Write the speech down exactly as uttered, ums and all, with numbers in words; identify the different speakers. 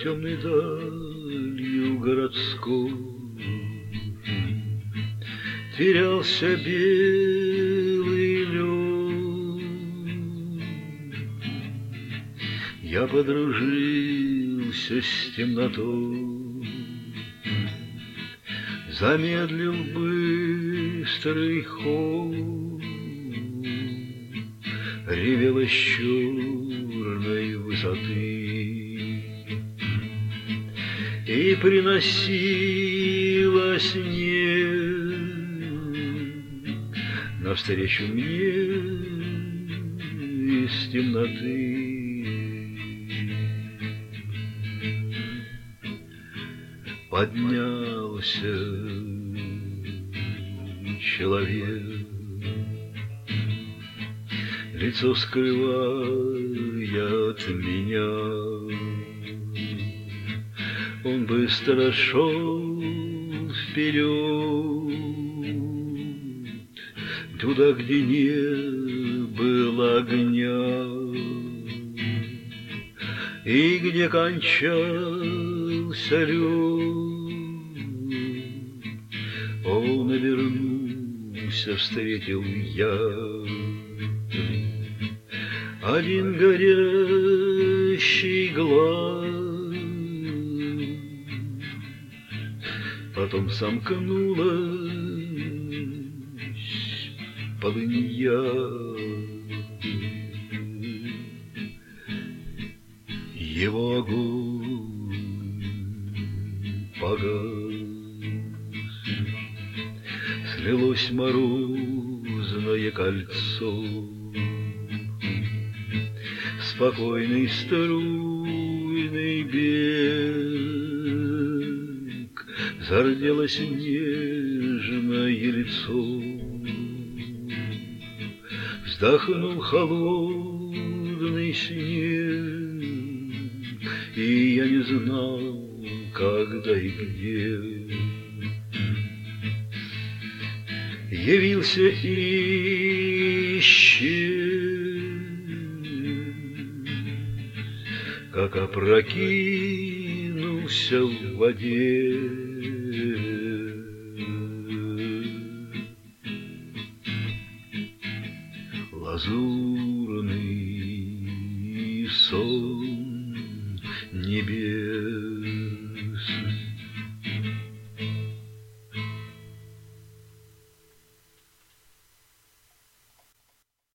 Speaker 1: темной далью городской терялся белый лед. Я подружился с темнотой, замедлил быстрый ход, ревела с черной высоты и приносилась мне навстречу мне из темноты. Поднялся человек, лицо скрывая от меня. Он быстро шел вперед, туда, где не было огня и где кончался лед. Он обернулся, встретил я один горящий глаз, потом сомкнулась полынья. Его огонь погас, слилось морозное кольцо. Спокойный струйный бег, зарделось нежное лицо. Вздохнул холодный снег, и я не знал, когда и где. Явился и исчез, как опрокинулся в воде. Лазурный сон небес